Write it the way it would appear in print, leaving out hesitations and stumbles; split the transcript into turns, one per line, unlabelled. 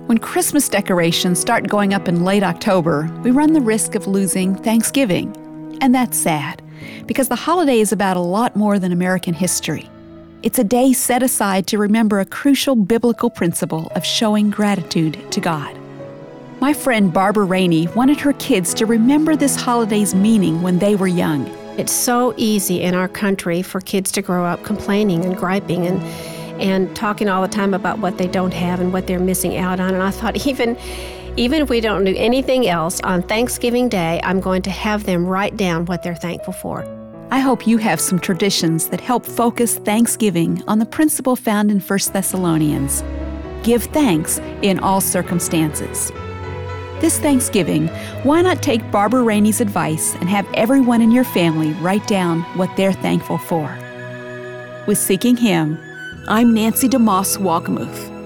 When Christmas decorations start going up in late October, we run the risk of losing Thanksgiving. And that's sad, because the holiday is about a lot more than American history. It's a day set aside to remember a crucial biblical principle of showing gratitude to God. My friend Barbara Rainey wanted her kids to remember this holiday's meaning when they were young.
It's so easy in our country for kids to grow up complaining and griping and talking all the time about what they don't have and what they're missing out on. And I thought, even if we don't do anything else, on Thanksgiving Day, I'm going to have them write down what they're thankful for.
I hope you have some traditions that help focus Thanksgiving on the principle found in 1 Thessalonians. Give thanks in all circumstances. This Thanksgiving, why not take Barbara Rainey's advice and have everyone in your family write down what they're thankful for? With Seeking Him, I'm Nancy DeMoss Walkemuth.